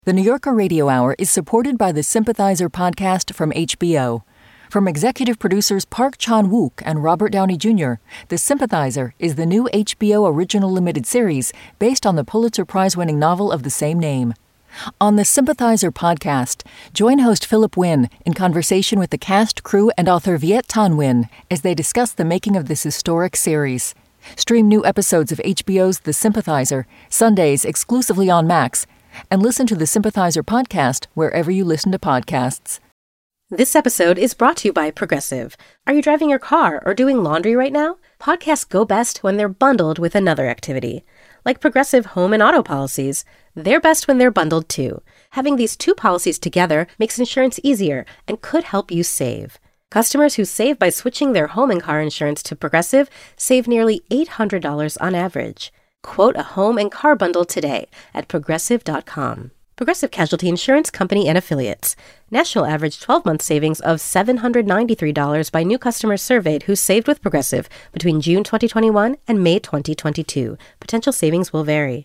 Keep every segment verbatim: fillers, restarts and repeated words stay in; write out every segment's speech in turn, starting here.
The New Yorker Radio Hour is supported by the Sympathizer podcast from H B O. From executive producers Park Chan-wook and Robert Downey Junior, The Sympathizer is the new H B O original limited series based on the Pulitzer Prize-winning novel of the same name. On the Sympathizer podcast, join host Philip Wynn in conversation with the cast, crew, and author Viet Thanh Nguyen as they discuss the making of this historic series. Stream new episodes of H B O's The Sympathizer, Sundays exclusively on Max, and listen to the Sympathizer podcast wherever you listen to podcasts. This episode is brought to you by Progressive. Are you driving your car or doing laundry right now? Podcasts go best when they're bundled with another activity. Like Progressive home and auto policies, they're best when they're bundled too. Having these two policies together makes insurance easier and could help you save. Customers who save by switching their home and car insurance to Progressive save nearly eight hundred dollars on average. Quote a home and car bundle today at progressive dot com. Progressive Casualty Insurance Company and Affiliates. National average twelve-month savings of seven hundred ninety-three dollars by new customers surveyed who saved with Progressive between June twenty twenty-one and May twenty twenty-two. Potential savings will vary.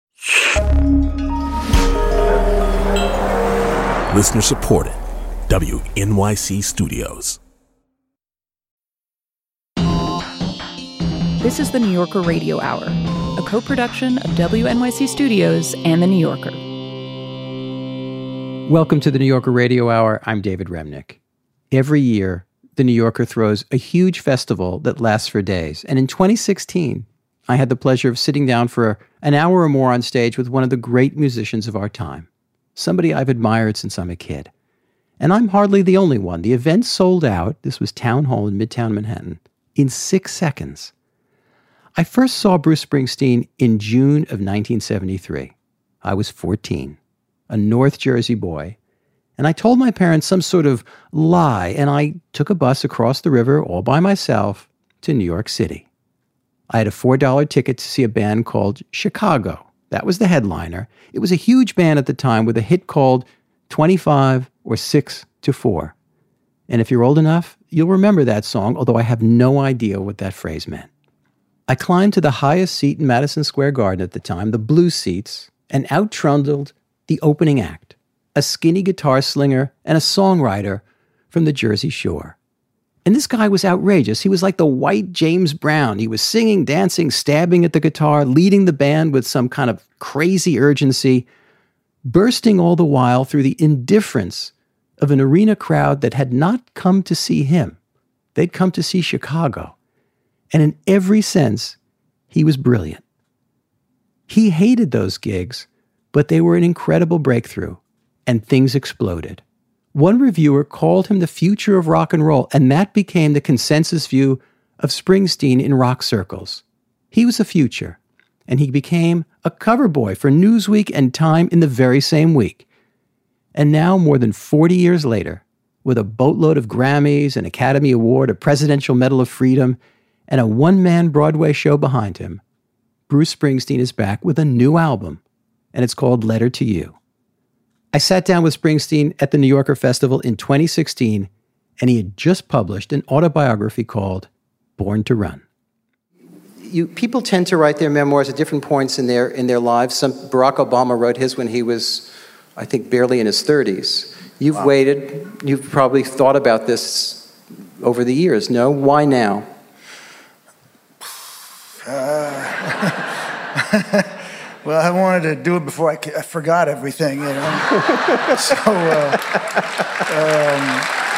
Listener supported. W N Y C Studios. This is the New Yorker Radio Hour, a co-production of W N Y C Studios and The New Yorker. Welcome to the New Yorker Radio Hour. I'm David Remnick. Every year, the New Yorker throws a huge festival that lasts for days. And in twenty sixteen, I had the pleasure of sitting down for an hour or more on stage with one of the great musicians of our time, somebody I've admired since I'm a kid. And I'm hardly the only one. The event sold out, this was Town Hall in Midtown Manhattan, in six seconds. I first saw Bruce Springsteen in June of nineteen seventy-three. I was fourteen, a North Jersey boy, and I told my parents some sort of lie, and I took a bus across the river all by myself to New York City. I had a four dollar ticket to see a band called Chicago. That was the headliner. It was a huge band at the time with a hit called twenty-five or six to four. And if you're old enough, you'll remember that song, although I have no idea what that phrase meant. I climbed to the highest seat in Madison Square Garden at the time, the blue seats, and out trundled the opening act, a skinny guitar slinger and a songwriter from the Jersey Shore. And this guy was outrageous. He was like the white James Brown. He was singing, dancing, stabbing at the guitar, leading the band with some kind of crazy urgency, bursting all the while through the indifference of an arena crowd that had not come to see him. They'd come to see Chicago. And in every sense, he was brilliant. He hated those gigs, but they were an incredible breakthrough, and things exploded. One reviewer called him the future of rock and roll, and that became the consensus view of Springsteen in rock circles. He was a future, and he became a cover boy for Newsweek and Time in the very same week. And now, more than forty years later, with a boatload of Grammys, an Academy Award, a Presidential Medal of Freedom, and a one-man Broadway show behind him, Bruce Springsteen is back with a new album, and it's called Letter to You. I sat down with Springsteen at the New Yorker Festival in twenty sixteen, and he had just published an autobiography called Born to Run. You, people tend to write their memoirs at different points in their in their lives. Some, Barack Obama wrote his when he was, I think, barely in his thirties. You've wow. waited. You've probably thought about this over the years. No? Why now? Uh, well, I wanted to do it before I, I forgot everything, you know. so, uh, um,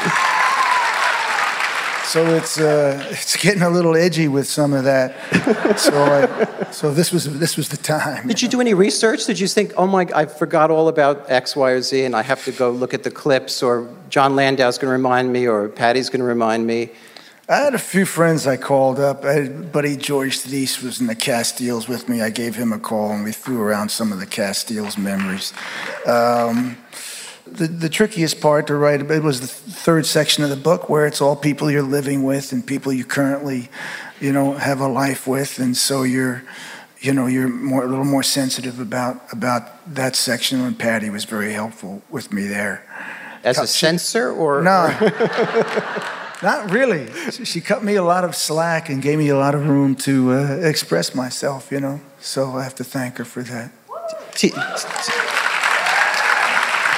so it's uh, it's getting a little edgy with some of that. So, I, so this was this was the time. Did you do any research? Did you think, oh my, I forgot all about X, Y, or Z, and I have to go look at the clips, or John Landau's going to remind me, or Patty's going to remind me? I had a few friends I called up. I had buddy George Theiss was in the Castiles with me. I gave him a call, and we threw around some of the Castiles memories. Um, the, the trickiest part to write, it was the third section of the book where it's all people you're living with and people you currently, you know, have a life with, and so you're, you know, you're more a little more sensitive about about that section. And Patty was very helpful with me there. As a censor, or no? Not really. She cut me a lot of slack and gave me a lot of room to uh, express myself, you know. So I have to thank her for that. She,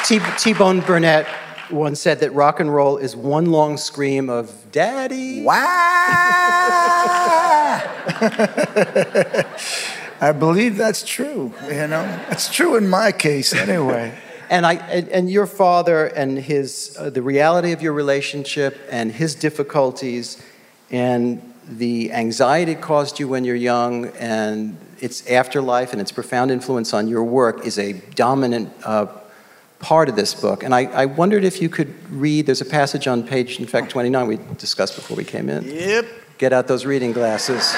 T- T-Bone Burnett once said that rock and roll is one long scream of "Daddy." Wow! I believe that's true. You know, it's true in my case, anyway. And I and, and your father and his uh, the reality of your relationship and his difficulties and the anxiety it caused you when you're young and its afterlife and its profound influence on your work is a dominant uh, part of this book. And I, I wondered if you could read, there's a passage on page, in fact, twenty-nine we discussed before we came in. Yep. Get out those reading glasses.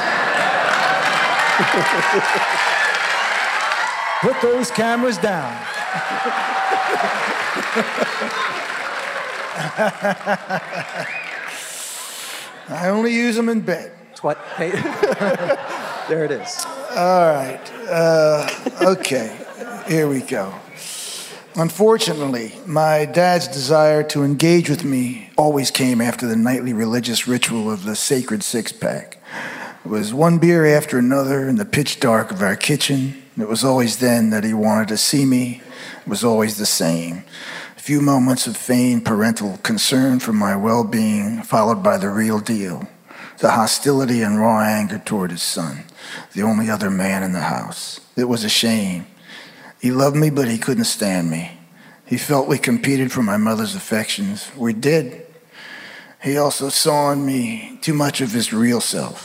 Put those cameras down. I only use them in bed. What? Hey. There it is. All right. Uh, okay. Here we go. Unfortunately, my dad's desire to engage with me always came after the nightly religious ritual of the sacred six-pack. It was one beer after another in the pitch dark of our kitchen. It was always then that he wanted to see me. It was always the same. A few moments of feigned parental concern for my well-being, followed by the real deal. The hostility and raw anger toward his son, the only other man in the house. It was a shame. He loved me, but he couldn't stand me. He felt we competed for my mother's affections. We did. He also saw in me too much of his real self.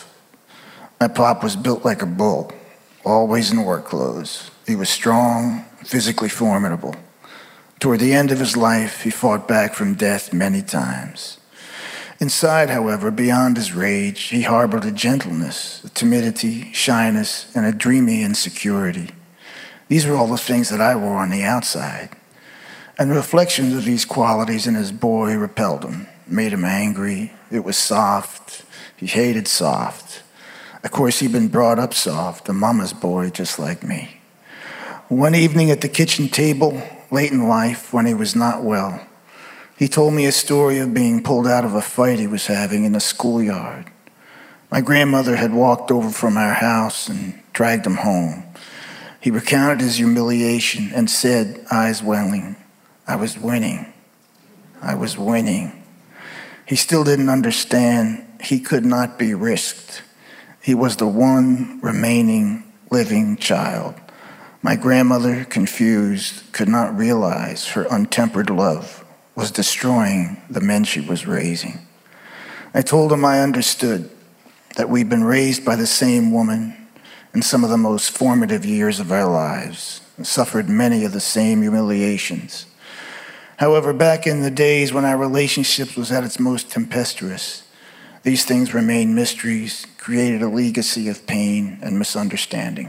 My pop was built like a bull, always in work clothes. He was strong, physically formidable. Toward the end of his life, he fought back from death many times. Inside, however, beyond his rage, he harbored a gentleness, a timidity, shyness, and a dreamy insecurity. These were all the things that I wore on the outside. And reflections of these qualities in his boy repelled him, made him angry. It was soft. He hated soft. Of course, he'd been brought up soft, a mama's boy just like me. One evening at the kitchen table, late in life, when he was not well, he told me a story of being pulled out of a fight he was having in the schoolyard. My grandmother had walked over from our house and dragged him home. He recounted his humiliation and said, eyes welling, I was winning. I was winning. He still didn't understand. He could not be risked. He was the one remaining living child. My grandmother, confused, could not realize her untempered love was destroying the men she was raising. I told him I understood that we'd been raised by the same woman in some of the most formative years of our lives and suffered many of the same humiliations. However, back in the days when our relationship was at its most tempestuous, these things remained mysteries, created a legacy of pain and misunderstanding.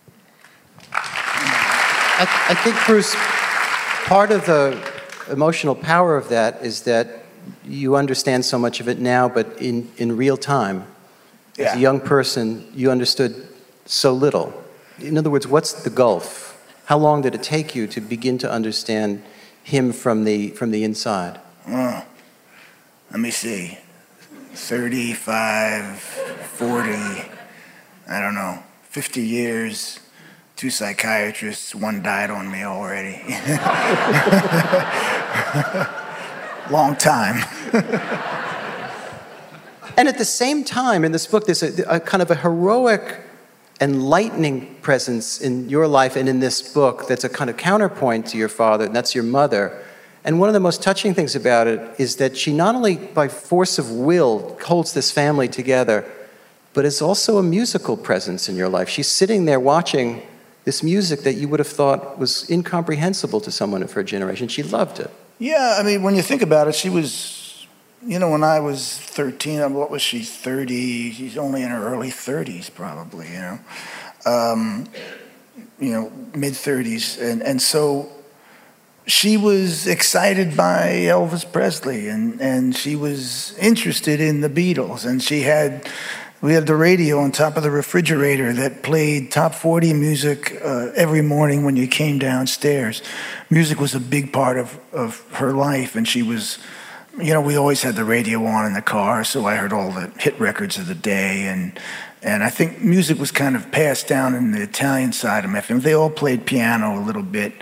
I, I think, Bruce, part of the emotional power of that is that you understand so much of it now, but in, in real time, yeah. As a young person, you understood so little. In other words, what's the gulf? How long did it take you to begin to understand him from the from the inside? Oh, let me see. thirty-five, forty, I don't know, fifty years, two psychiatrists, one died on me already. Long time. And at the same time, in this book, there's a, a kind of a heroic, enlightening presence in your life and in this book that's a kind of counterpoint to your father, and that's your mother. And one of the most touching things about it is that she not only by force of will holds this family together, but is also a musical presence in your life. She's sitting there watching this music that you would have thought was incomprehensible to someone of her generation. She loved it. Yeah, I mean, when you think about it, she was, you know, when I was thirteen, what was she, thirty? She's only in her early thirties probably, you know. Um, you know, mid-thirties. And, and so she was excited by Elvis Presley, and, and she was interested in the Beatles, and she had, we had the radio on top of the refrigerator that played top forty music uh, every morning when you came downstairs. Music was a big part of, of her life, and she was, you know, we always had the radio on in the car, so I heard all the hit records of the day, and and I think music was kind of passed down in the Italian side of my family. They all played piano a little bit,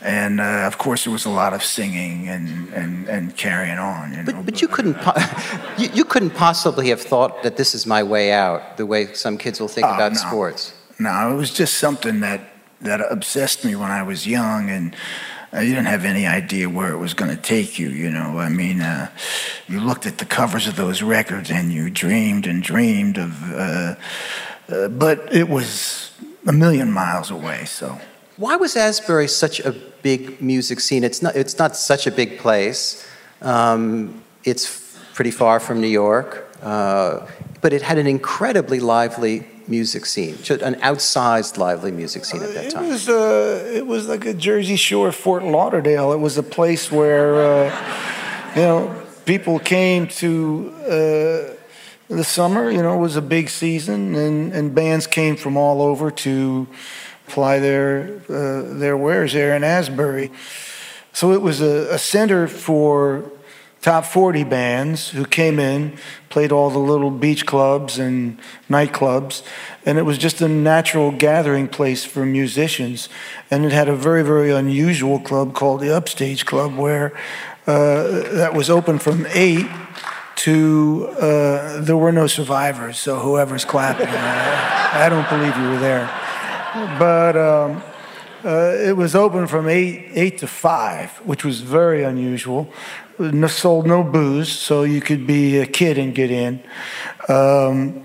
And uh, of course, there was a lot of singing and, and, and carrying on. You know? But, but you couldn't po- you, you couldn't possibly have thought that this is my way out, the way some kids will think oh, about no. sports. No, it was just something that, that obsessed me when I was young, and uh, you didn't have any idea where it was going to take you, you know. I mean, uh, you looked at the covers of those records and you dreamed and dreamed of, uh, uh, but it was a million miles away, so. Why was Asbury such a big music scene? It's not, it's not such a big place. Um, it's pretty far from New York, uh, but it had an incredibly lively music scene, an outsized, lively music scene at that time. It was, uh, it was like a Jersey Shore, Fort Lauderdale. It was a place where, uh, you know, people came to uh, the summer. You know, it was a big season, and, and bands came from all over to ply their uh, their wares there in Asbury. So it was a, a center for top forty bands who came in, played all the little beach clubs and nightclubs, and it was just a natural gathering place for musicians. And it had a very, very unusual club called the Upstage Club, where uh, that was open from eight to, uh, there were no survivors, so whoever's clapping, I, I don't believe you were there. But um, uh, it was open from eight, eight to five, which was very unusual. No, sold no booze, so you could be a kid and get in. Um,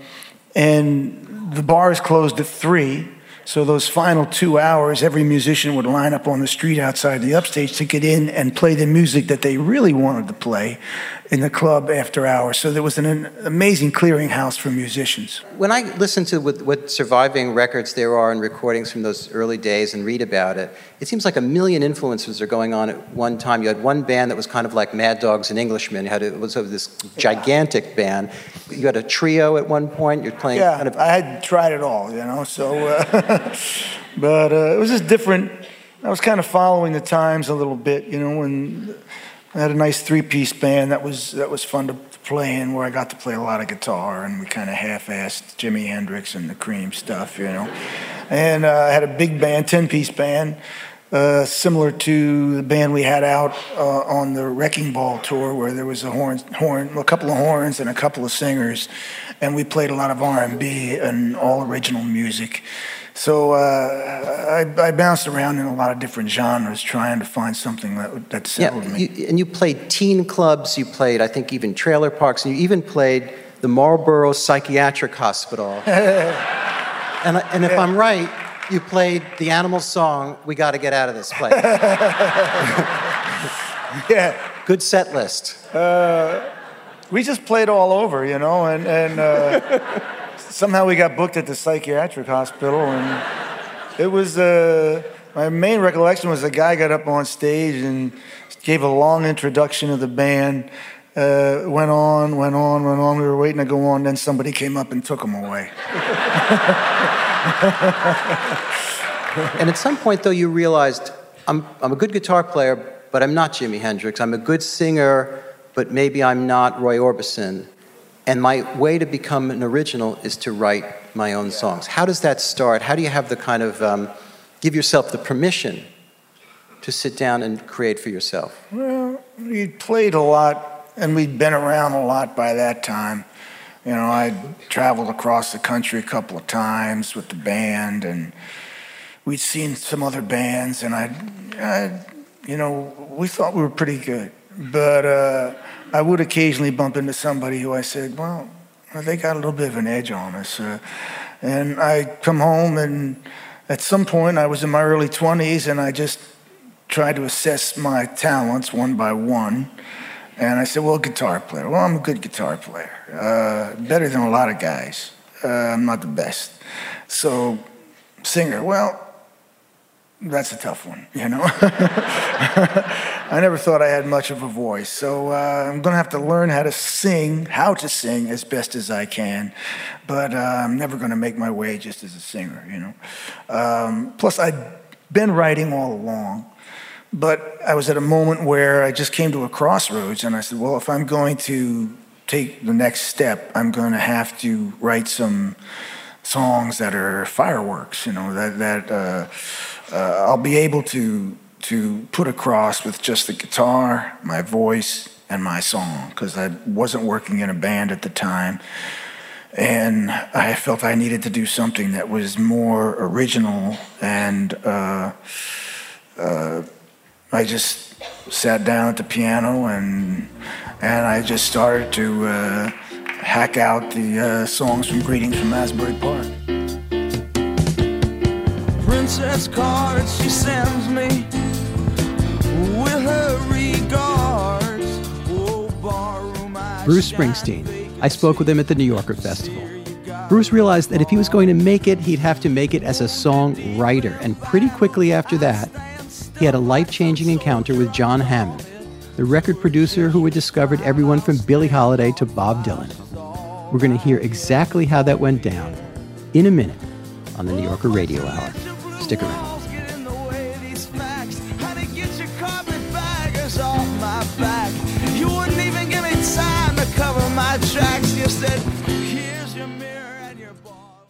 and the bars closed at three, so those final two hours, every musician would line up on the street outside the Upstage to get in and play the music that they really wanted to play in the club after hours. So there was an amazing clearinghouse for musicians. When I listen to what, what surviving records there are and recordings from those early days and read about it, it seems like a million influences are going on at one time. You had one band that was kind of like Mad Dogs and Englishmen. You had it was this gigantic band. You had a trio at one point. You're playing. Yeah, kind of. I had tried it all, you know. So, uh, but uh, it was just different. I was kind of following the times a little bit, you know, and I had a nice three-piece band that was that was fun to play in, where I got to play a lot of guitar, and we kind of half-assed Jimi Hendrix and the Cream stuff, you know. And uh, I had a big band, ten-piece band, uh, similar to the band we had out uh, on the Wrecking Ball tour, where there was a horn, horn, a couple of horns and a couple of singers, and we played a lot of R and B and all original music. So uh, I, I bounced around in a lot of different genres, trying to find something that that settled yeah, me. You, and you played teen clubs. You played, I think, even trailer parks, and you even played the Marlborough Psychiatric Hospital. and and if yeah. I'm right, you played the Animals song, "We Got to Get Out of This Place." Yeah. Good set list. Uh, we just played all over, you know, and and. Uh, Somehow we got booked at the psychiatric hospital, and it was, uh, my main recollection was the guy got up on stage and gave a long introduction of the band, uh, went on, went on, went on, we were waiting to go on, then somebody came up and took him away. And at some point, though, you realized, I'm, I'm a good guitar player, but I'm not Jimi Hendrix. I'm a good singer, but maybe I'm not Roy Orbison. And my way to become an original is to write my own songs. How does that start? How do you have the kind of, um, give yourself the permission to sit down and create for yourself? Well, we played a lot, and we'd been around a lot by that time. You know, I'd traveled across the country a couple of times with the band, and we'd seen some other bands, and I'd, I'd you know, we thought we were pretty good. But uh, I would occasionally bump into somebody who I said, well, they got a little bit of an edge on us. Uh, and I'd come home, and at some point I was in my early twenties, and I just tried to assess my talents one by one. And I said, well, guitar player. Well, I'm a good guitar player. Uh, better than a lot of guys. Uh, I'm not the best. So, singer, well, that's a tough one, you know. I never thought I had much of a voice, so uh, I'm going to have to learn how to sing, how to sing as best as I can, but uh, I'm never going to make my way just as a singer, you know. Um, plus, I'd been writing all along, but I was at a moment where I just came to a crossroads, and I said, well, if I'm going to take the next step, I'm going to have to write some songs that are fireworks, you know, that, that uh, uh, I'll be able to to put across with just the guitar, my voice, and my song, because I wasn't working in a band at the time. And I felt I needed to do something that was more original, and uh, uh, I just sat down at the piano and and I just started to uh, hack out the uh, songs from Greetings from Asbury Park. Princess card she sends me with her regards. Oh, barroom I Bruce Springsteen. I spoke with him at the New Yorker Festival. Bruce realized that if he was going to make it, he'd have to make it as a songwriter. And pretty quickly after that, he had a life-changing encounter with John Hammond, the record producer who had discovered everyone from Billie Holiday to Bob Dylan. We're going to hear exactly how that went down in a minute on the New Yorker Radio Hour. Stick around. You wouldn't even give me time to cover my tracks. You said, here's your mirror and your ball.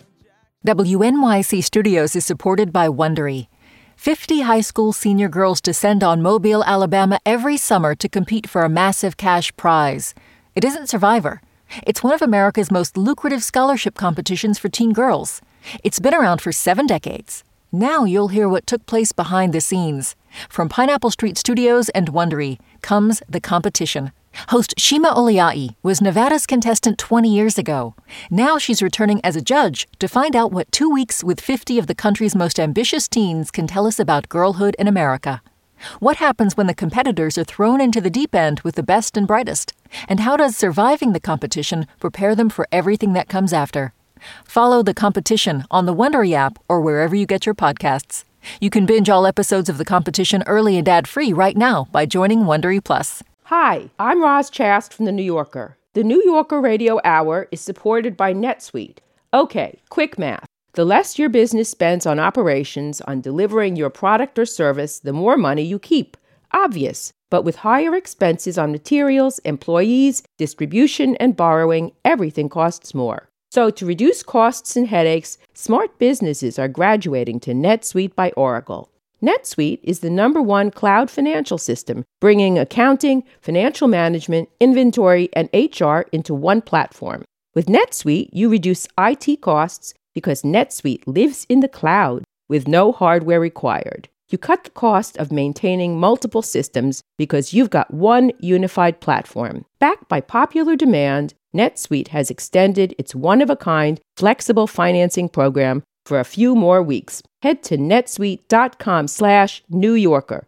W N Y C Studios is supported by Wondery. Fifty high school senior girls descend on Mobile, Alabama every summer to compete for a massive cash prize. It isn't Survivor. It's one of America's most lucrative scholarship competitions for teen girls. It's been around for seven decades. Now you'll hear what took place behind the scenes. From Pineapple Street Studios and Wondery comes The Competition. Host Shima Oliai was Nevada's contestant twenty years ago. Now she's returning as a judge to find out what two weeks with fifty of the country's most ambitious teens can tell us about girlhood in America. What happens when the competitors are thrown into the deep end with the best and brightest? And how does surviving the competition prepare them for everything that comes after? Follow The Competition on the Wondery app or wherever you get your podcasts. You can binge all episodes of The Competition early and ad-free right now by joining Wondery Plus. Hi, I'm Roz Chast from The New Yorker. The New Yorker Radio Hour is supported by NetSuite. Okay, quick math. The less your business spends on operations, on delivering your product or service, the more money you keep. Obvious. But with higher expenses on materials, employees, distribution, and borrowing, everything costs more. So to reduce costs and headaches, smart businesses are graduating to NetSuite by Oracle. NetSuite is the number one cloud financial system, bringing accounting, financial management, inventory, and H R into one platform. With NetSuite, you reduce I T costs because NetSuite lives in the cloud with no hardware required. You cut the cost of maintaining multiple systems because you've got one unified platform. Backed by popular demand, NetSuite has extended its one-of-a-kind flexible financing program for a few more weeks. Head to netsuite.com slash New Yorker.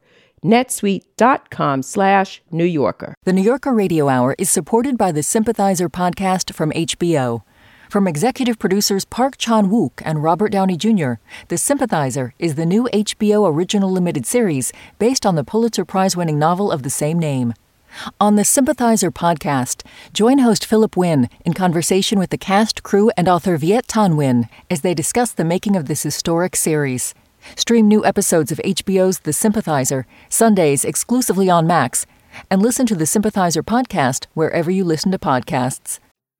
netsuite.com slash New Yorker. The New Yorker Radio Hour is supported by the Sympathizer podcast from H B O. From executive producers Park Chan-wook and Robert Downey Junior, The Sympathizer is the new H B O original limited series based on the Pulitzer Prize-winning novel of the same name. On the Sympathizer podcast, join host Philip Wynn in conversation with the cast, crew, and author Viet Thanh Nguyen as they discuss the making of this historic series. Stream new episodes of H B O's The Sympathizer, Sundays exclusively on Max, and listen to the Sympathizer podcast wherever you listen to podcasts.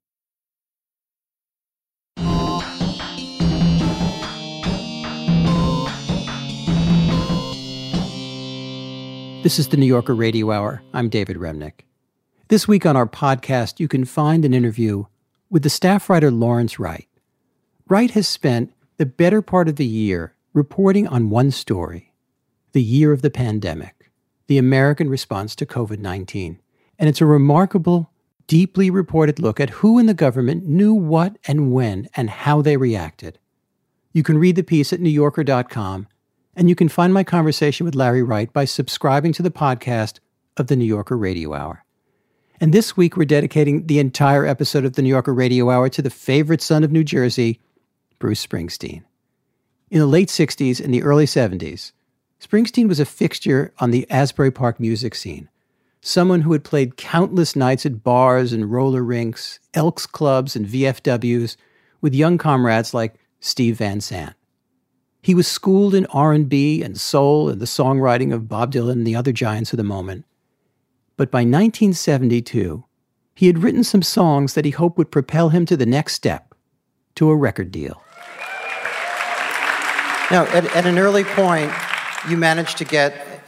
This is the New Yorker Radio Hour. I'm David Remnick. This week on our podcast, you can find an interview with the staff writer Lawrence Wright. Wright has spent the better part of the year reporting on one story, the year of the pandemic, the American response to covid nineteen. And it's a remarkable, deeply reported look at who in the government knew what and when and how they reacted. You can read the piece at new yorker dot com. And you can find my conversation with Larry Wright by subscribing to the podcast of the New Yorker Radio Hour. And this week, we're dedicating the entire episode of the New Yorker Radio Hour to the favorite son of New Jersey, Bruce Springsteen. In the late sixties and the early seventies, Springsteen was a fixture on the Asbury Park music scene, someone who had played countless nights at bars and roller rinks, Elks clubs and V F Ws with young comrades like Steve Van Sant. He was schooled in R and B and soul and the songwriting of Bob Dylan and the other giants of the moment. But by nineteen seventy-two, he had written some songs that he hoped would propel him to the next step, to a record deal. Now, at, at an early point, you managed to get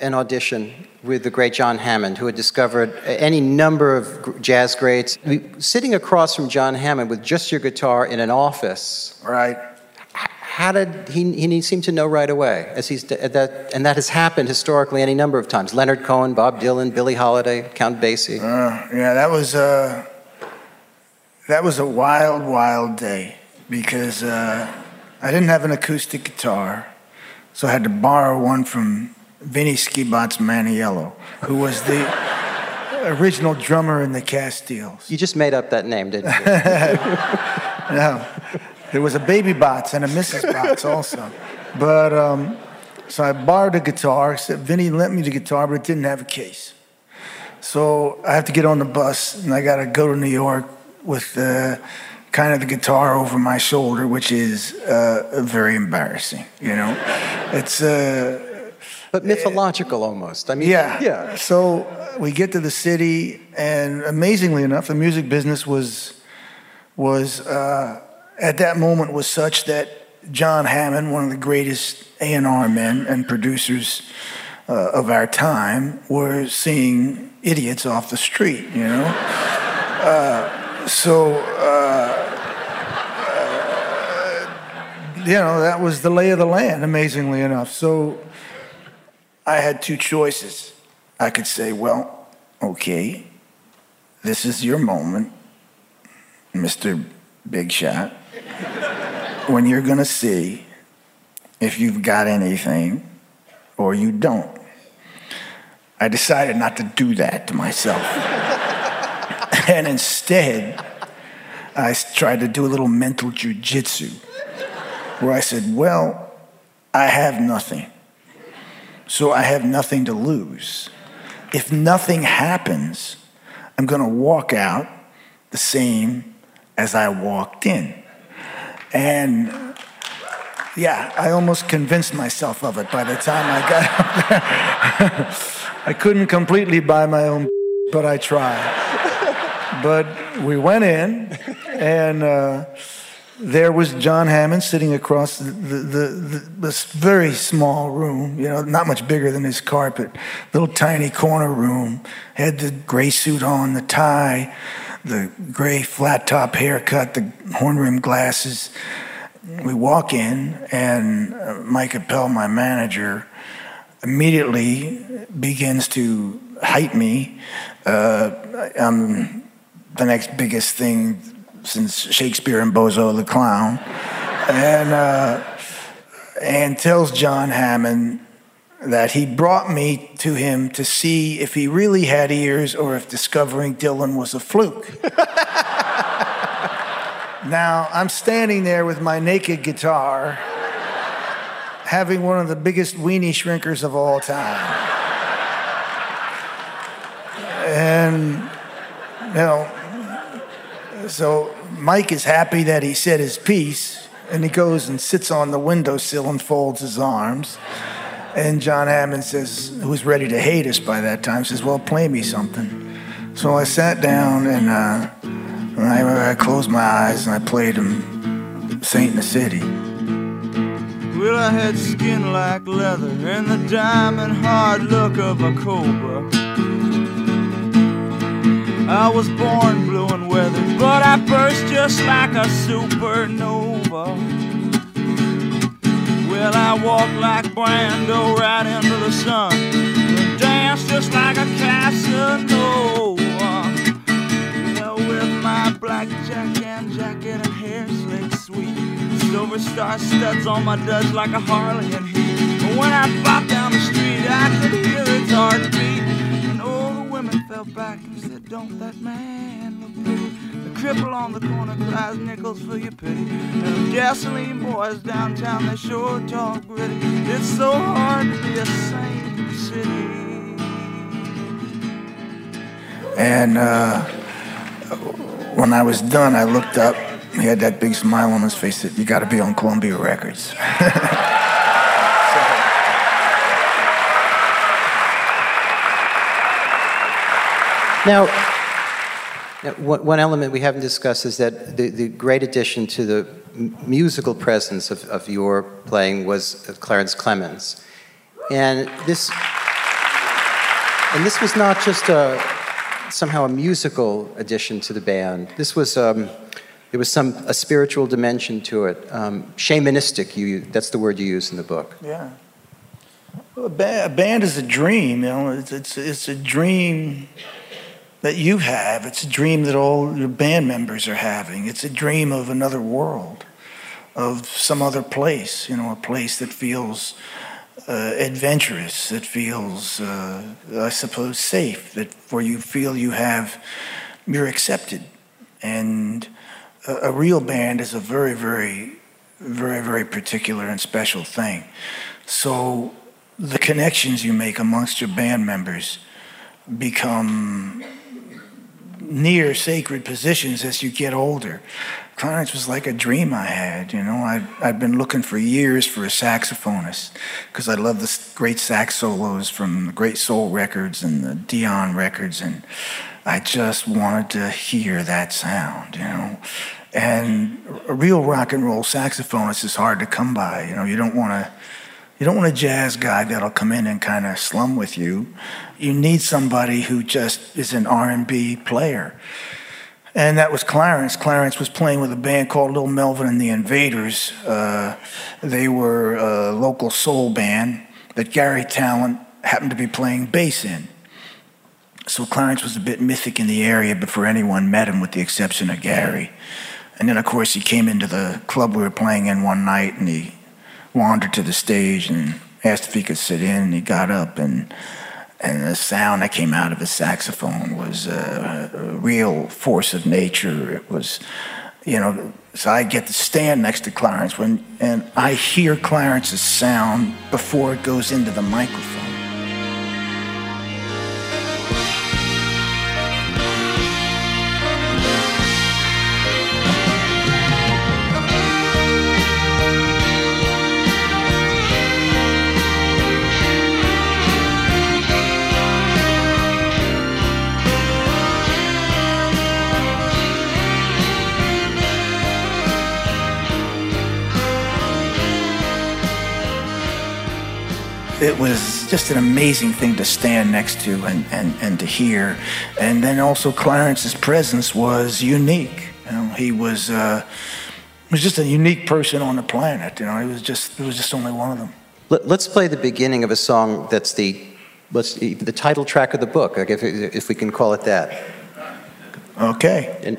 an audition with the great John Hammond, who had discovered any number of jazz greats. Sitting across from John Hammond with just your guitar in an office. Right. How did he, he seemed to know right away, as he's that, and that has happened historically any number of times. Leonard Cohen, Bob Dylan, Billie Holiday, Count Basie. Uh, yeah, that was uh, that was a wild, wild day because uh, I didn't have an acoustic guitar, so I had to borrow one from Vinny Skibots Maniello, who was the original drummer in the Castiles. You just made up that name, didn't you? No. There was a Baby Bots and a Missus Bots also. But, um, so I borrowed a guitar, except Vinny lent me the guitar, but it didn't have a case. So I have to get on the bus, and I got to go to New York with uh, kind of the guitar over my shoulder, which is uh, very embarrassing, you know? It's... Uh, but mythological almost. I mean, yeah. yeah. So we get to the city, and amazingly enough, the music business was... was uh, at that moment was such that John Hammond, one of the greatest A and R men and producers uh, of our time, were seeing idiots off the street, you know? uh, so, uh, uh, you know, that was the lay of the land, amazingly enough. So I had two choices. I could say, well, okay, this is your moment, Mister Big Shot, when you're gonna see if you've got anything or you don't. I decided not to do that to myself. And instead, I tried to do a little mental jujitsu, where I said, well, I have nothing, so I have nothing to lose. If nothing happens, I'm gonna walk out the same as I walked in. And yeah, I almost convinced myself of it by the time I got up there. I couldn't completely buy my own, but I tried. But we went in, and uh, there was John Hammond sitting across the, the, the, the, this very small room, you know, not much bigger than his carpet, little tiny corner room, had the gray suit on, the tie, the gray flat-top haircut, the horn-rimmed glasses. We walk in, and uh, Mike Appel, my manager, immediately begins to hype me. Uh, I'm the next biggest thing since Shakespeare and Bozo the Clown. And, uh, and tells John Hammond that he brought me to him to see if he really had ears or if discovering Dylan was a fluke. Now, I'm standing there with my naked guitar, having one of the biggest weenie shrinkers of all time. And, you know, so Mike is happy that he said his piece, and he goes and sits on the windowsill and folds his arms. And John Hammond says, who's ready to hate us by that time, says, well, play me something. So I sat down, and uh, I, I closed my eyes, and I played him Saint in the City. Well, I had skin like leather and the diamond hard look of a cobra. I was born blue and weathered, but I burst just like a supernova. Well, I walk like Brando right into the sun, and dance just like a Casanova. You know, with my black jack and jacket and hair slick sweet, silver star studs on my duds like a Harley in heat. But when I bopped down the street, I could hear its heartbeat, and all the women fell back and said, don't that man look pretty? The cripple on the corner cries nickels for your pity, and the gasoline boys downtown, they sure talk gritty. It's so hard to be a saint in the city. And uh, when I was done, I looked up. He had that big smile on his face that you got to be on Columbia Records. Now, one element we haven't discussed is that the, the great addition to the m- musical presence of, of your playing was Clarence Clemons. And this... And this was not just a, somehow a musical addition to the band. This was, um, there was some, a spiritual dimension to it. Um, shamanistic, you, that's the word you use in the book. Yeah. Well, a, ba- a band is a dream, you know. It's, it's, it's a dream that you have. It's a dream that all your band members are having. It's a dream of another world, of some other place, you know, a place that feels uh, adventurous, that feels, uh, I suppose, safe, that where you feel you have, you're accepted. And a, a real band is a very, very, very, very particular and special thing. So the connections you make amongst your band members become near sacred positions as you get older. Clarence was like a dream I had, you know. I'd, I'd been looking for years for a saxophonist because I love the great sax solos from the Great Soul records and the Dion records, and I just wanted to hear that sound, you know. And a real rock and roll saxophonist is hard to come by, you know. You don't want to You don't want a jazz guy that'll come in and kind of slum with you. You need somebody who just is an R and B player. And that was Clarence. Clarence was playing with a band called Little Melvin and the Invaders. Uh, they were a local soul band that Gary Talent happened to be playing bass in. So Clarence was a bit mythic in the area before anyone met him, with the exception of Gary. And then, of course, he came into the club we were playing in one night, and he wandered to the stage and asked if he could sit in, and he got up, and and the sound that came out of his saxophone was a, a real force of nature. It was, you know, so I get to stand next to Clarence, when, and I hear Clarence's sound before it goes into the microphone. It was just an amazing thing to stand next to and, and, and to hear. And then also Clarence's presence was unique. You know, he was uh, was just a unique person on the planet. You know, he was just it was just only one of them. Let, let's play the beginning of a song that's the let's the title track of the book, if if we can call it that. Okay. And,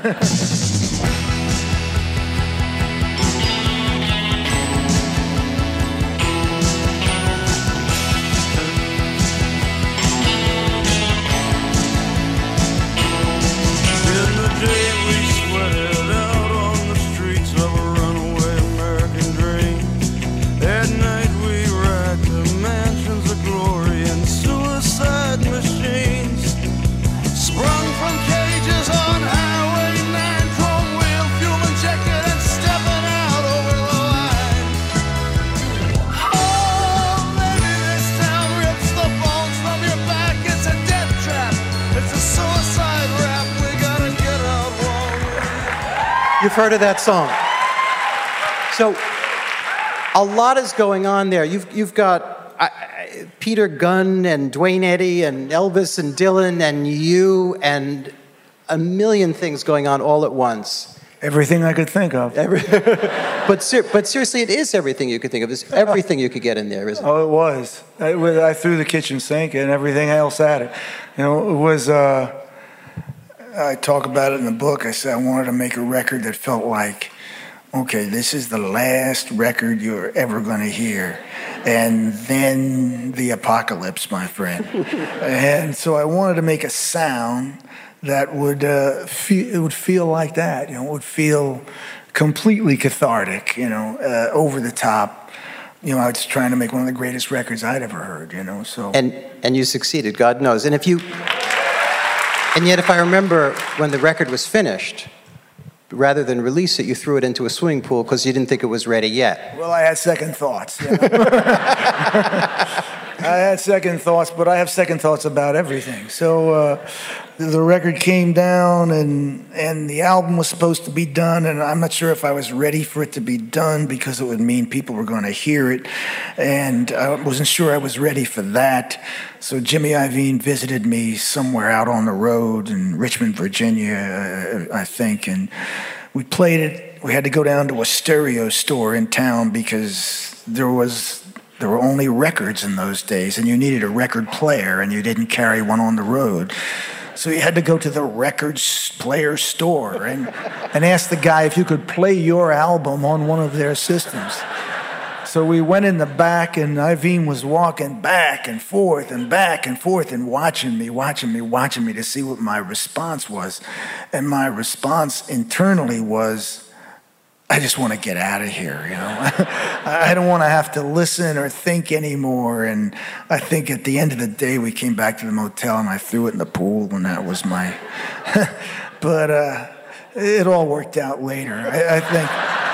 You've heard of that song. So a lot is going on there. You've you've got uh, Peter Gunn and Duane Eddy and Elvis and Dylan and you and a million things going on all at once. Everything I could think of. Every, but ser- but seriously, it is everything you could think of. It's everything you could get in there, isn't it? Oh, it was. I, I threw the kitchen sink and everything else at it. You know, it was. Uh, I talk about it in the book. I said I wanted to make a record that felt like, okay, this is the last record you're ever going to hear. And then the apocalypse, my friend. And so I wanted to make a sound that would uh, feel, it would feel like that. You know, it would feel completely cathartic, you know, uh, over the top. You know, I was trying to make one of the greatest records I'd ever heard, you know, so. And, and you succeeded, God knows. And if you... And yet, if I remember, when the record was finished, rather than release it, you threw it into a swimming pool because you didn't think it was ready yet. Well, I had second thoughts. You know? I I had second thoughts, but I have second thoughts about everything. So uh, the record came down, and and the album was supposed to be done, and I'm not sure if I was ready for it to be done because it would mean people were going to hear it, and I wasn't sure I was ready for that. So Jimmy Iovine visited me somewhere out on the road in Richmond, Virginia, I think, and we played it. We had to go down to a stereo store in town because there was there were only records in those days, and you needed a record player, and you didn't carry one on the road. So you had to go to the record player store and, and ask the guy if you could play your album on one of their systems. So we went in the back, and Iovine was walking back and forth and back and forth and watching me, watching me, watching me to see what my response was. And my response internally was, I just want to get out of here, you know. I don't want to have to listen or think anymore. And I think at the end of the day, we came back to the motel and I threw it in the pool, and that was my. But uh, it all worked out later. I, I think.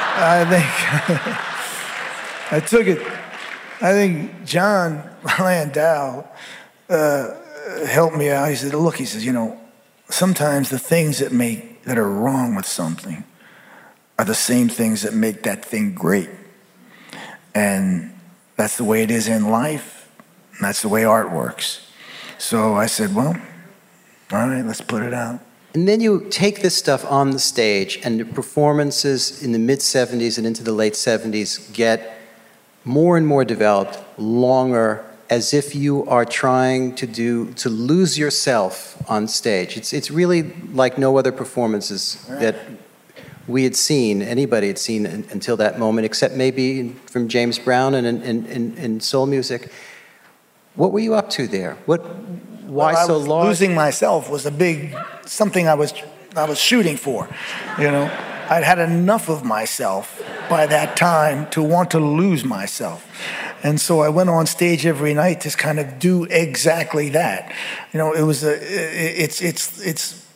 I think. I took it. I think John Landau uh, helped me out. He said, "Look," he says, "you know, sometimes the things that make that are wrong with something are the same things that make that thing great. And that's the way it is in life. And that's the way art works." So I said, well, all right, let's put it out. And then you take this stuff on the stage, and the performances in the mid-seventies and into the late seventies get more and more developed, longer, as if you are trying to do, to lose yourself on stage. It's, it's really like no other performances right. that we had seen, anybody had seen until that moment, except maybe from James Brown and in soul music. What were you up to there? What, why well, so was, large? Losing myself was a big, something I was, I was shooting for, you know. I'd had enough of myself by that time to want to lose myself. And so I went on stage every night to kind of do exactly that. You know, it was a, it's, it's, it's,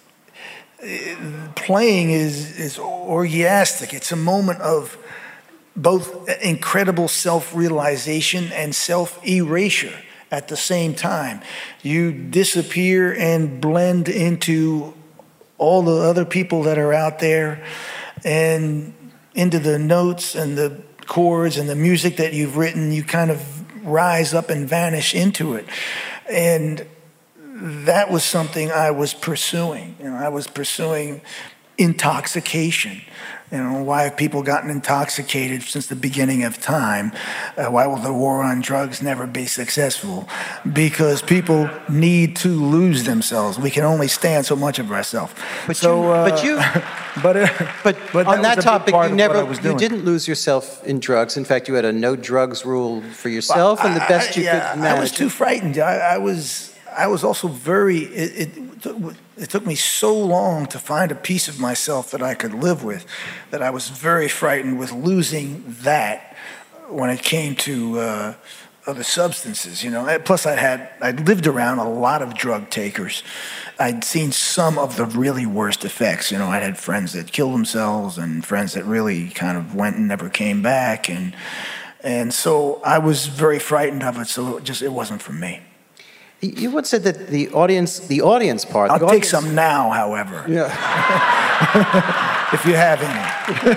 playing is is orgiastic. It's a moment of both incredible self-realization and self-erasure at the same time. You disappear and blend into all the other people that are out there and into the notes and the chords and the music that you've written. You kind of rise up and vanish into it. And that was something I was pursuing. You know, I was pursuing intoxication. You know, why have people gotten intoxicated since the beginning of time? Uh, why will the war on drugs never be successful? Because people need to lose themselves. We can only stand so much of ourselves. But so, you, uh, but you, but, uh, but, but on that, that topic, you never, you doing. didn't lose yourself in drugs. In fact, you had a no drugs rule for yourself, and the best you I, yeah, could manage. I was too frightened. I, I was. I was also very, it, it, it took me so long to find a piece of myself that I could live with, that I was very frightened with losing that when it came to uh, other substances, you know. Plus I had, I'd lived around a lot of drug takers. I'd seen some of the really worst effects, you know. I'd had friends that killed themselves and friends that really kind of went and never came back. And, and so I was very frightened of it, so it just, it wasn't for me. You once said that the audience, the audience part. I'll take audience, some now, however. Yeah. If you have any.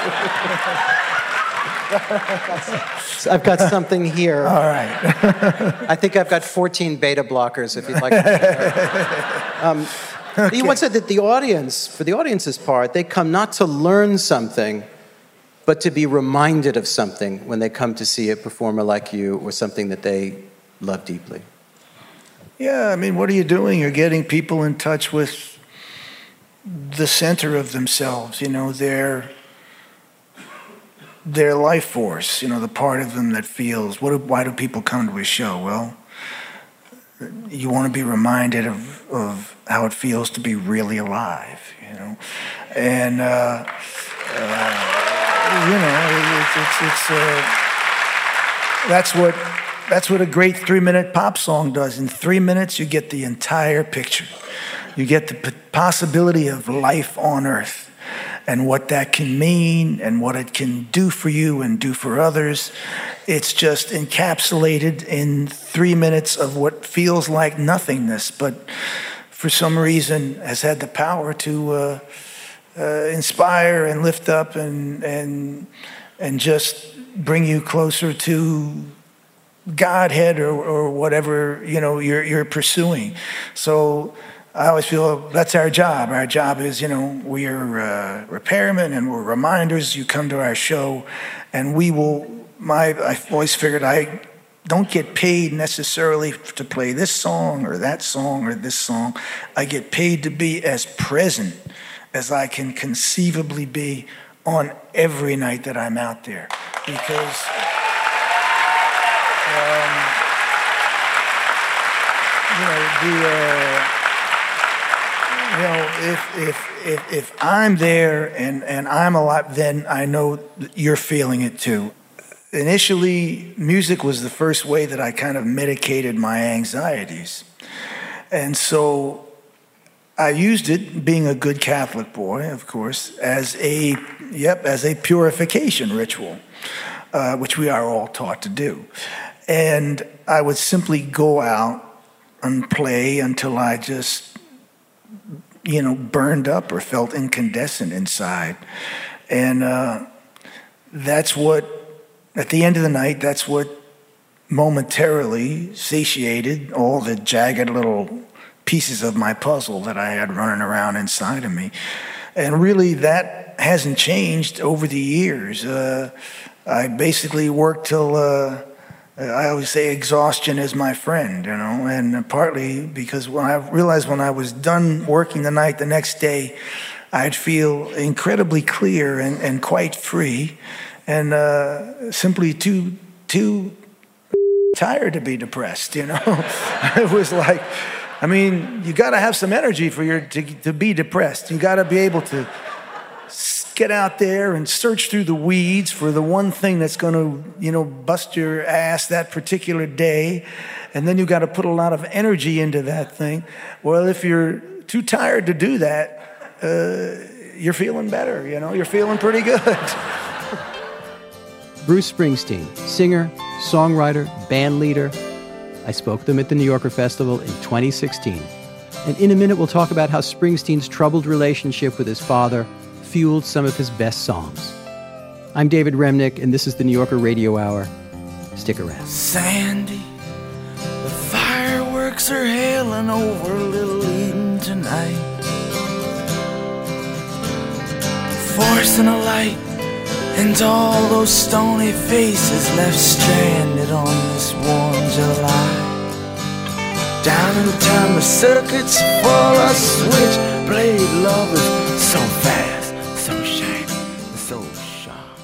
So I've got something here. All right. I think I've got fourteen beta blockers. If you'd like to. um, okay. You once said that the audience, for the audience's part, they come not to learn something, but to be reminded of something when they come to see a performer like you or something that they love deeply. Yeah, I mean, what are you doing? You're getting people in touch with the center of themselves, you know, their their life force, you know, the part of them that feels, what? Do, why do people come to a show? Well, you want to be reminded of, of how it feels to be really alive, you know. And, uh, uh, you know, it's, it's, it's uh, that's what... That's what a great three-minute pop song does. In three minutes, you get the entire picture. You get the p- possibility of life on Earth. and what that can mean and what it can do for you and do for others. It's just encapsulated in three minutes of what feels like nothingness, but for some reason has had the power to uh, uh, inspire and lift up and and and just bring you closer to Godhead or, or whatever, you know, you're you're pursuing. So I always feel that's our job. Our job is, you know, we are uh, repairmen and we're reminders. You come to our show, and we will. My I've always figured I don't get paid necessarily to play this song or that song or this song. I get paid to be as present as I can conceivably be on every night that I'm out there, because. Um, you know, the, uh, you know, if, if, if, if I'm there and, and I'm alive, then I know that you're feeling it too. Initially, music was the first way that I kind of medicated my anxieties. And so I used it, being a good Catholic boy, of course, as a, yep, as a purification ritual, uh, which we are all taught to do. And I would simply go out and play until I just, you know, burned up or felt incandescent inside. And uh, that's what, at the end of the night, that's what momentarily satiated all the jagged little pieces of my puzzle that I had running around inside of me. And really, that hasn't changed over the years. Uh, I basically worked till... Uh, I always say exhaustion is my friend, you know, and partly because when I realized when I was done working the night the next day, I'd feel incredibly clear and, and quite free, and uh, simply too too tired to be depressed, you know. It was like, I mean, you got to have some energy for your to, to be depressed. You got to be able to get out there and search through the weeds for the one thing that's going to, you know, bust your ass that particular day. And then you got to put a lot of energy into that thing. Well, if you're too tired to do that, uh, you're feeling better, you know, you're feeling pretty good. Bruce Springsteen, singer, songwriter, band leader. I spoke to them at the New Yorker Festival in twenty sixteen. And in a minute, we'll talk about how Springsteen's troubled relationship with his father fueled some of his best songs. I'm David Remnick, and this is the New Yorker Radio Hour. Stick around. Sandy, the fireworks are hailing over Little Eden tonight, forcing a light into all those stony faces left stranded on this warm July. Down in town, the circuits full of switchblade lovers, so fast. So shiny, so sharp.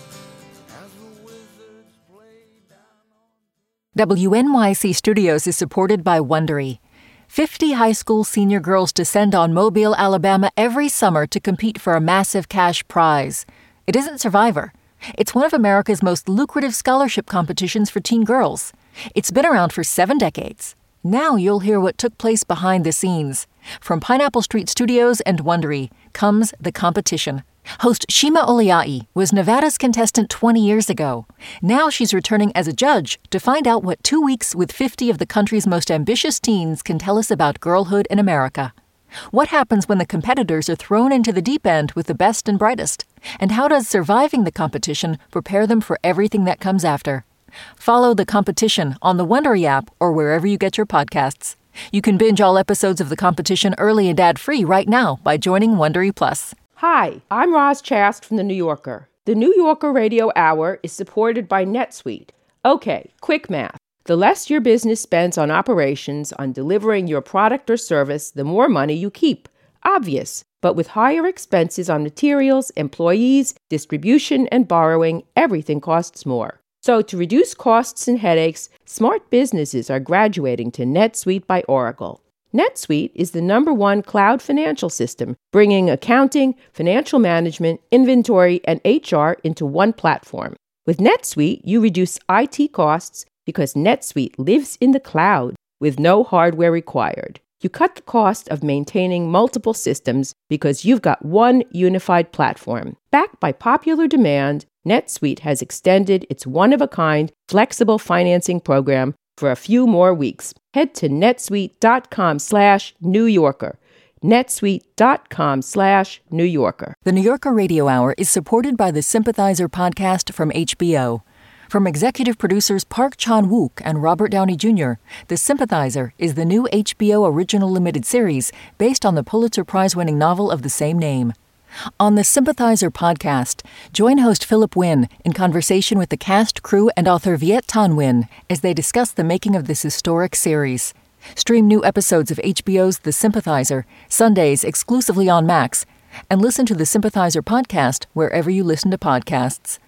W N Y C Studios is supported by Wondery. Fifty high school senior girls descend on Mobile, Alabama every summer to compete for a massive cash prize. It isn't Survivor. It's one of America's most lucrative scholarship competitions for teen girls. It's been around for seven decades. Now you'll hear what took place behind the scenes. From Pineapple Street Studios and Wondery comes The Competition. Host Shima Oliai was Nevada's contestant twenty years ago. Now she's returning as a judge to find out what two weeks with fifty of the country's most ambitious teens can tell us about girlhood in America. What happens when the competitors are thrown into the deep end with the best and brightest? And how does surviving the competition prepare them for everything that comes after? Follow The Competition on the Wondery app or wherever you get your podcasts. You can binge all episodes of The Competition early and ad-free right now by joining Wondery Plus. Hi, I'm Roz Chast from The New Yorker. The New Yorker Radio Hour is supported by NetSuite. Okay, quick math. The less your business spends on operations, on delivering your product or service, the more money you keep. Obvious. But with higher expenses on materials, employees, distribution, and borrowing, everything costs more. So to reduce costs and headaches, smart businesses are graduating to NetSuite by Oracle. NetSuite is the number one cloud financial system, bringing accounting, financial management, inventory, and H R into one platform. With NetSuite, you reduce I T costs because NetSuite lives in the cloud with no hardware required. You cut the cost of maintaining multiple systems because you've got one unified platform. Backed by popular demand, NetSuite has extended its one-of-a-kind flexible financing program for a few more weeks. Head to netsuite.com slash New Yorker. netsuite.com slash New Yorker. The New Yorker Radio Hour is supported by the Sympathizer podcast from H B O. From executive producers Park Chan-wook and Robert Downey Junior, The Sympathizer is the new H B O original limited series based on the Pulitzer Prize-winning novel of the same name. On the Sympathizer podcast, join host Philip Wynn in conversation with the cast, crew, and author Viet Thanh Nguyen as they discuss the making of this historic series. Stream new episodes of H B O's The Sympathizer, Sundays exclusively on Max, and listen to the Sympathizer podcast wherever you listen to podcasts.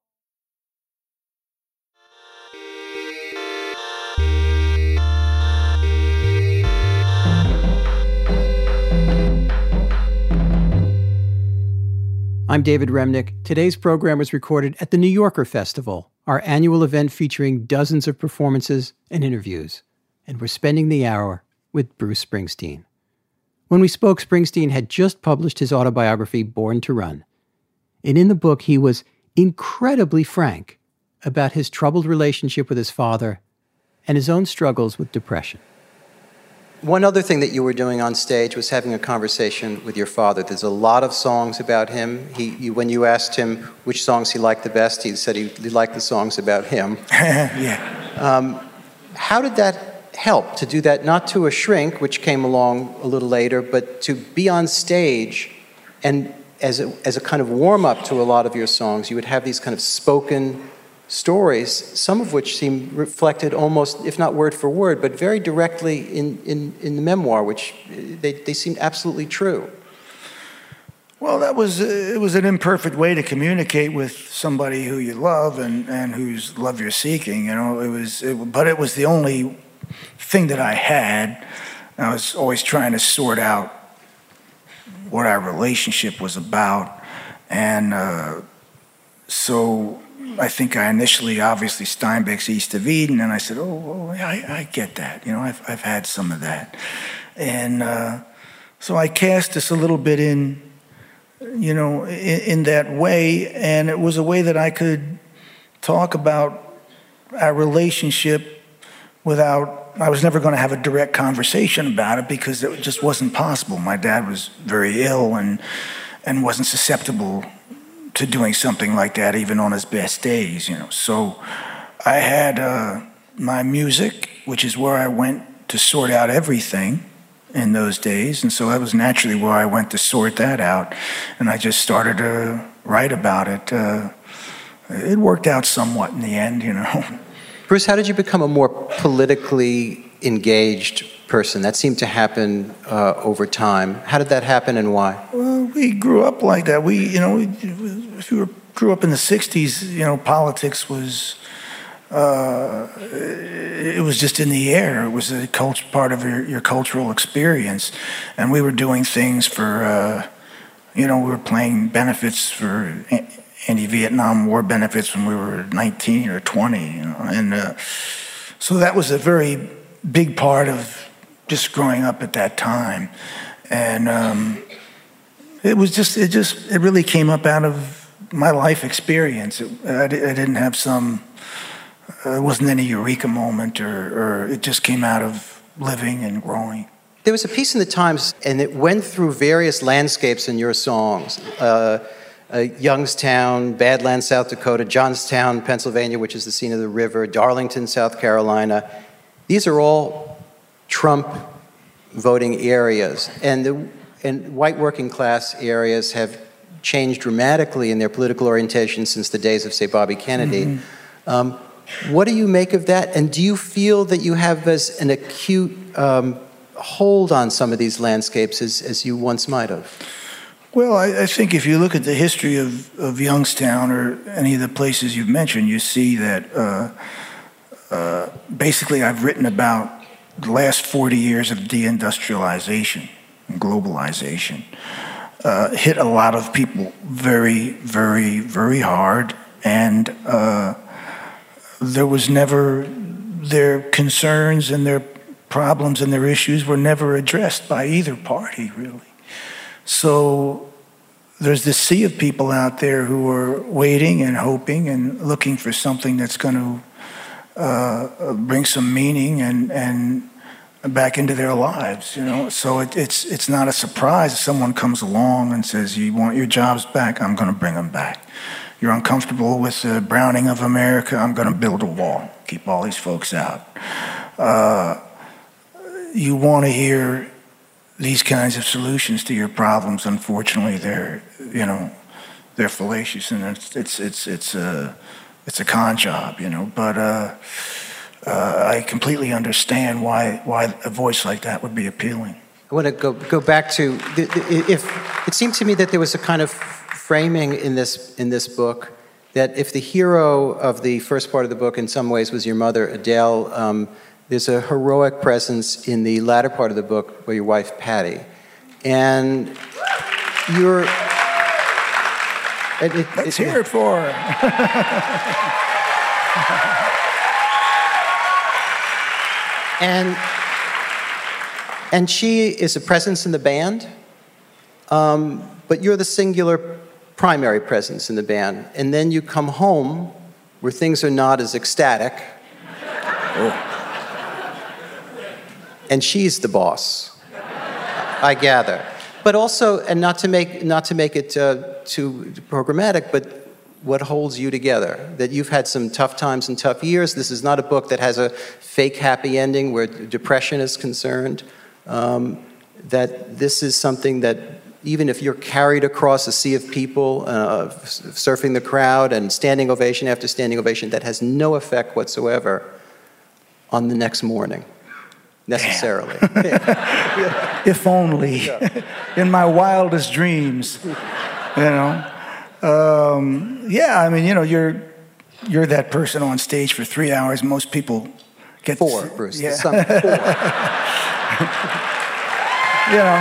I'm David Remnick. Today's program was recorded at the New Yorker Festival, our annual event featuring dozens of performances and interviews. And we're spending the hour with Bruce Springsteen. When we spoke, Springsteen had just published his autobiography, Born to Run. And in the book, he was incredibly frank about his troubled relationship with his father and his own struggles with depression. One other thing that you were doing on stage was having a conversation with your father. There's a lot of songs about him. He, you, when you asked him which songs he liked the best, he said he, he liked the songs about him. Yeah. Um, how did that help to do that, not to a shrink, which came along a little later, but to be on stage and as a, as a kind of warm-up to a lot of your songs, you would have these kind of spoken stories, some of which seem reflected almost, if not word for word, but very directly in, in, in the memoir, which they, they seemed absolutely true. Well, that was, it was an imperfect way to communicate with somebody who you love and, and whose love you're seeking, you know, it was, it, but it was the only thing that I had. I was always trying to sort out what our relationship was about. And uh, so I think I initially, obviously, Steinbeck's East of Eden, and I said, oh, oh I, I get that. You know, I've, I've had some of that. And uh, so I cast this a little bit in, you know, in, in that way, and it was a way that I could talk about our relationship without, I was never going to have a direct conversation about it because it just wasn't possible. My dad was very ill and and wasn't susceptible to doing something like that even on his best days, you know. So I had uh, my music, which is where I went to sort out everything in those days, and so that was naturally where I went to sort that out, and I just started to write about it. Uh, it worked out somewhat in the end, you know. Bruce, how did you become a more politically engaged person? That seemed to happen uh, over time. How did that happen and why? Well, we grew up like that. We, you know, we, if you were, grew up in the sixties, you know, politics was, uh, it was just in the air. It was a cult- part of your, your cultural experience. And we were doing things for, uh, you know, we were playing benefits for anti-Vietnam War benefits when we were nineteen or twenty, you know, and uh, so that was a very big part of just growing up at that time, and um, it was just, it just, it really came up out of my life experience. It, I, I didn't have some, uh, it wasn't any eureka moment, or, or it just came out of living and growing. There was a piece in the Times, and it went through various landscapes in your songs. Uh, Uh, Youngstown, Badlands, South Dakota, Johnstown, Pennsylvania, which is the scene of the river, Darlington, South Carolina. These are all Trump voting areas. And the and white working class areas have changed dramatically in their political orientation since the days of, say, Bobby Kennedy. Mm-hmm. Um, what do you make of that? And do you feel that you have as an acute um, hold on some of these landscapes as, as you once might have? Well, I, I think if you look at the history of, of Youngstown or any of the places you've mentioned, you see that uh, uh, basically I've written about the last forty years of deindustrialization and globalization. Uh, hit a lot of people very, very, very hard, and uh, there was never their concerns and their problems and their issues were never addressed by either party, really. So there's this sea of people out there who are waiting and hoping and looking for something that's going to uh, bring some meaning and, and back into their lives, you know. So it, it's it's not a surprise if someone comes along and says, you want your jobs back, I'm going to bring them back. You're uncomfortable with the browning of America, I'm going to build a wall, keep all these folks out. Uh, you want to hear these kinds of solutions to your problems. Unfortunately, they're, you know, they're fallacious, and it's it's it's it's a it's a con job, you know. But uh, uh, I completely understand why why a voice like that would be appealing. I want to go go back to the, the, if it seemed to me that there was a kind of framing in this in this book that if the hero of the first part of the book in some ways was your mother, Adele, um, there's a heroic presence in the latter part of the book where your wife, Patty. And you're... It, it, Let's it, hear it for her. and, and she is a presence in the band, um, but you're the singular primary presence in the band. And then you come home where things are not as ecstatic. Oh. And she's the boss, I gather. But also, and not to make not to make it uh, too programmatic, but what holds you together? That you've had some tough times and tough years. This is not a book that has a fake happy ending where depression is concerned. Um, that this is something that even if you're carried across a sea of people, uh, surfing the crowd and standing ovation after standing ovation, that has no effect whatsoever on the next morning. Necessarily. If only. Yeah. In my wildest dreams, you know. Um, yeah, I mean, you know, you're you're that person on stage for three hours. Most people get four, to, Bruce. Yeah. Four. You know.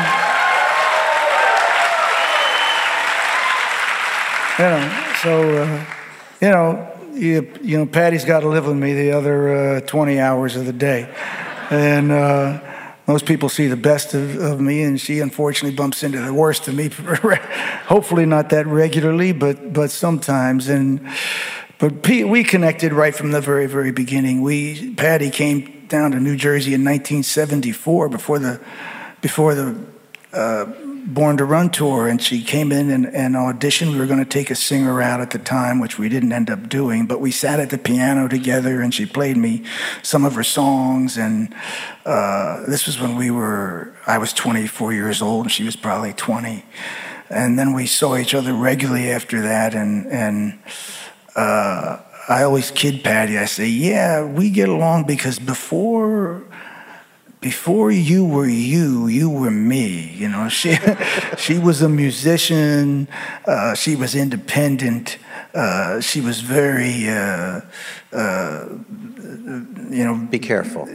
You know. So, uh, you know, you, you know, Patty's got to live with me the other uh, twenty hours of the day. And uh, most people see the best of, of me, and she unfortunately bumps into the worst of me. Hopefully not that regularly, but but sometimes. And but P, we connected right from the very very beginning. We Patty came down to New Jersey in nineteen seventy-four before the before the uh, Born to Run tour, and she came in and, and auditioned. We were going to take a singer out at the time, which we didn't end up doing, but we sat at the piano together and she played me some of her songs. And uh, this was when we were, I was twenty-four years old and she was probably twenty. And then we saw each other regularly after that. And, and uh, I always kid Patty. I say, yeah, we get along because before... Before you were you, you were me. You know, she she was a musician. Uh, she was independent. Uh, she was very, uh, uh, you know. Be careful.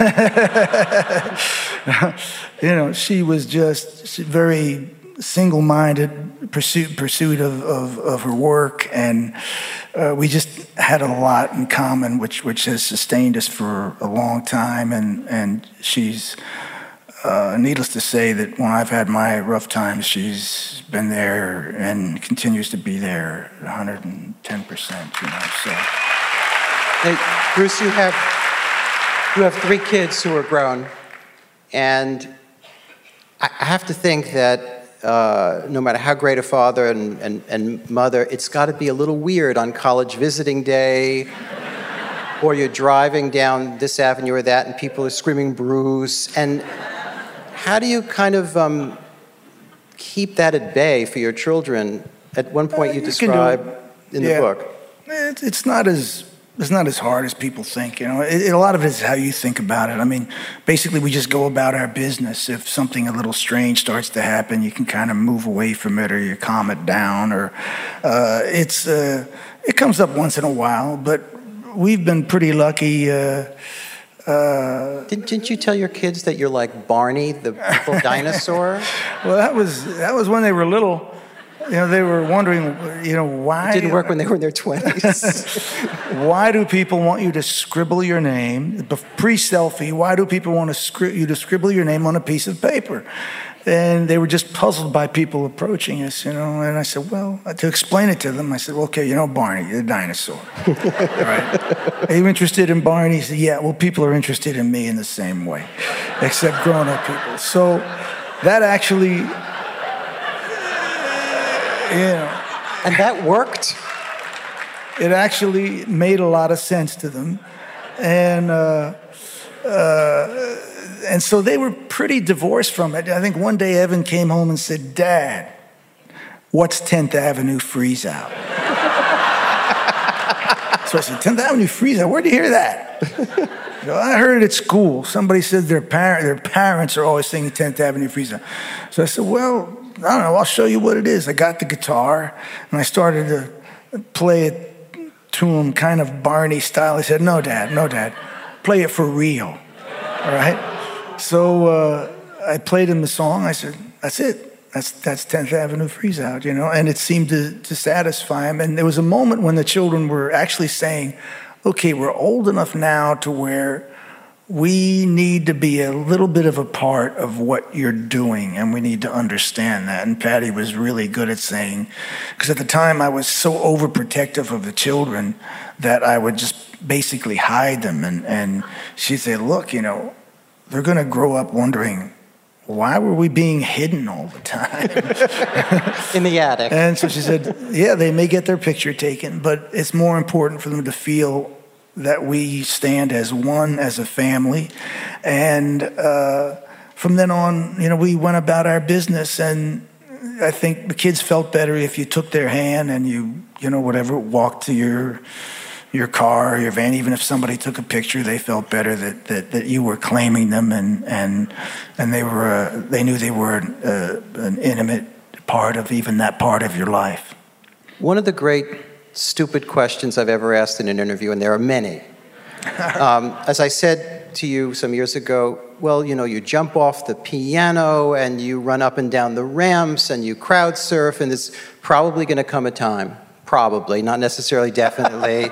You know, she was just very single-minded pursuit pursuit of, of, of her work, and uh, we just had a lot in common, which which has sustained us for a long time. And and she's uh, needless to say that when I've had my rough times, she's been there and continues to be there, one hundred ten percent. You know, so. Hey, Bruce, you have you have three kids who are grown, and I have to think that. Uh, no matter how great a father and, and, and mother, it's got to be a little weird on college visiting day, or you're driving down this avenue or that, and people are screaming Bruce. And how do you kind of um, keep that at bay for your children? At one point, uh, you, you describe in yeah. the book. It, it's not as it's not as hard as people think. You know, it, it, a lot of it is how you think about it. I mean, basically, we just go about our business. If something a little strange starts to happen, you can kind of move away from it, or you calm it down, or uh, it's uh, it comes up once in a while. But we've been pretty lucky. Uh, uh, didn't, didn't you tell your kids that you're like Barney, the purple dinosaur? Well, that was that was when they were little. you know, they were wondering, you know, why... It didn't work when they were in their twenties. Why do people want you to scribble your name, pre-selfie, why do people want to scri- you to scribble your name on a piece of paper? And they were just puzzled by people approaching us, you know. And I said, well, to explain it to them, I said, well, okay, you know, Barney, the dinosaur. Right? Are you interested in Barney? He said, yeah, well, people are interested in me in the same way, except grown-up people. So that actually, you know. And that worked? It actually made a lot of sense to them. And, uh, uh, and so they were pretty divorced from it. I think one day Evan came home and said, Dad, what's tenth Avenue Freeze Out? So I said, tenth Avenue Freeze Out? Where'd you hear that? You know, I heard it at school. Somebody said their, par- their parents are always singing tenth Avenue Freeze Out. So I said, well, I don't know, I'll show you what it is. I got the guitar, and I started to play it to him kind of Barney style. He said, no, Dad, no, Dad, play it for real, all right? So uh, I played him the song. I said, that's it. That's that's tenth Avenue Freeze Out, you know? And it seemed to, to satisfy him. And there was a moment when the children were actually saying, okay, we're old enough now to where we need to be a little bit of a part of what you're doing, and we need to understand that. And Patty was really good at saying, because at the time I was so overprotective of the children that I would just basically hide them. And, and she'd say, look, you know, they're going to grow up wondering, why were we being hidden all the time? In the attic. And so she said, yeah, they may get their picture taken, but it's more important for them to feel that we stand as one, as a family. And uh, from then on, you know, we went about our business, and I think the kids felt better if you took their hand and you, you know, whatever, walked to your your car or your van. Even if somebody took a picture, they felt better that that, that you were claiming them, and and and they were uh, they knew they were uh, an intimate part of even that part of your life. One of the great stupid questions I've ever asked in an interview, and there are many. Um, as I said to you some years ago, well, you know, you jump off the piano and you run up and down the ramps and you crowd surf, and there's probably going to come a time, probably, not necessarily definitely,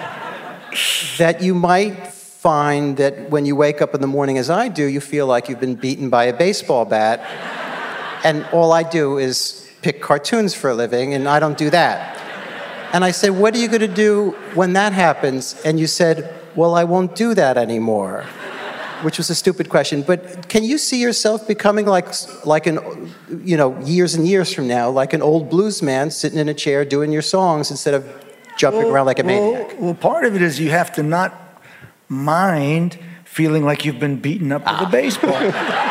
that you might find that when you wake up in the morning, as I do, you feel like you've been beaten by a baseball bat, and all I do is pick cartoons for a living, and I don't do that. And I said, what are you going to do when that happens? And you said, well, I won't do that anymore, which was a stupid question. But can you see yourself becoming like, like an, you know, years and years from now, like an old blues man sitting in a chair doing your songs instead of jumping well, around like a well, maniac? Well, part of it is you have to not mind feeling like you've been beaten up ah. with a baseball.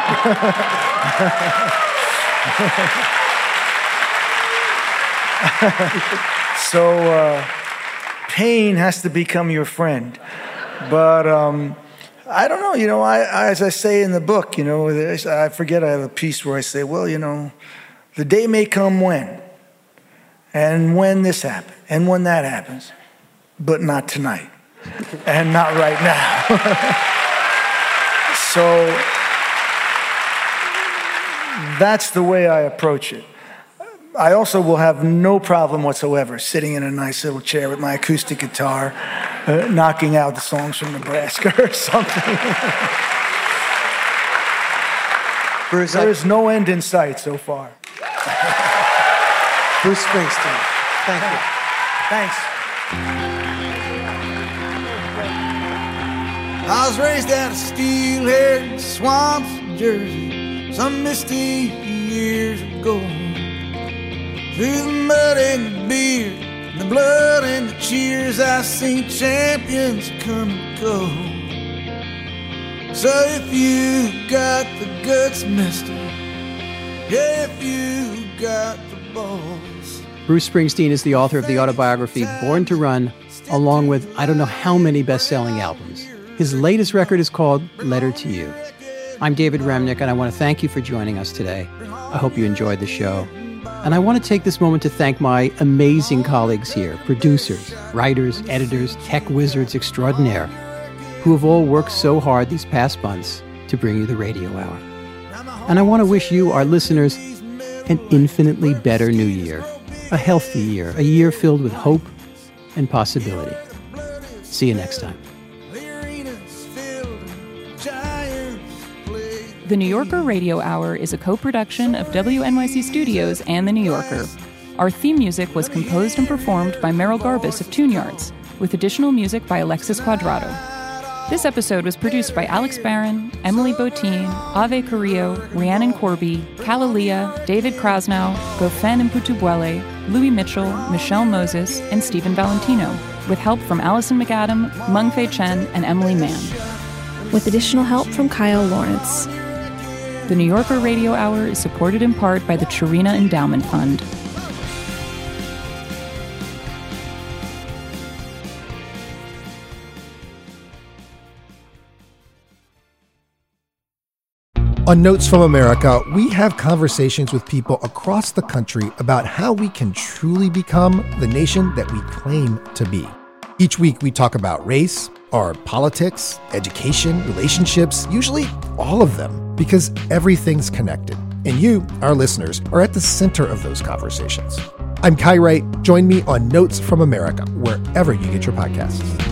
So uh, pain has to become your friend. But um, I don't know, you know, I, I, as I say in the book, you know, I forget I have a piece where I say, well, you know, the day may come when, and when this happens, and when that happens, but not tonight, and not right now. So that's the way I approach it. I also will have no problem whatsoever sitting in a nice little chair with my acoustic guitar, uh, knocking out the songs from Nebraska or something. Bruce, There's I... no end in sight so far. Bruce Springsteen, thank you. Thanks. I was raised out of steel-haired swamps of Jersey some misty years ago. Through the mud and the beer, and the blood and the cheers, I seen champions come and go. So if you got the guts, mister, yeah, if you got the balls. Bruce Springsteen is the author of the autobiography Born to Run, along with I don't know how many best-selling albums. His latest record is called Letter to You. I'm David Remnick, and I want to thank you for joining us today. I hope you enjoyed the show. And I want to take this moment to thank my amazing colleagues here, producers, writers, editors, tech wizards extraordinaire, who have all worked so hard these past months to bring you the Radio Hour. And I want to wish you, our listeners, an infinitely better new year. a healthy year, a year filled with hope and possibility. See you next time. The New Yorker Radio Hour is a co-production of W N Y C Studios and The New Yorker. Our theme music was composed and performed by Merrill Garbus of Tune Yards, with additional music by Alexis Quadrado. This episode was produced by Alex Barron, Emily Botine, Ave Carrillo, Rhiannon Corby, Kalalia, David Krasnow, Gofen Mputubuele, Louis Mitchell, Michelle Moses, and Stephen Valentino, with help from Allison McAdam, Mengfei Chen, and Emily Mann. With additional help from Kyle Lawrence. The New Yorker Radio Hour is supported in part by the Chirina Endowment Fund. On Notes from America, we have conversations with people across the country about how we can truly become the nation that we claim to be. Each week, we talk about race, our politics, education, relationships, usually all of them, because everything's connected. And you, our listeners, are at the center of those conversations. I'm Kai Wright. Join me on Notes from America, wherever you get your podcasts.